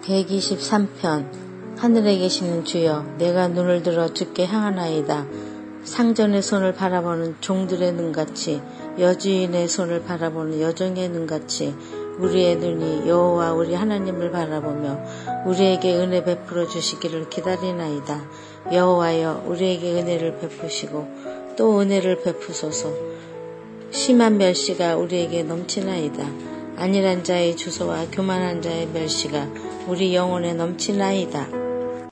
123편. 하늘에 계시는 주여, 내가 눈을 들어 주께 향하나이다. 상전의 손을 바라보는 종들의 눈같이, 여주인의 손을 바라보는 여종의 눈같이 우리의 눈이 여호와 우리 하나님을 바라보며 우리에게 은혜 베풀어 주시기를 기다리나이다. 여호와여, 우리에게 은혜를 베푸시고 또 은혜를 베푸소서. 심한 멸시가 우리에게 넘치나이다. 안일한 자의 주소와 교만한 자의 멸시가 우리 영혼에 넘치나이다.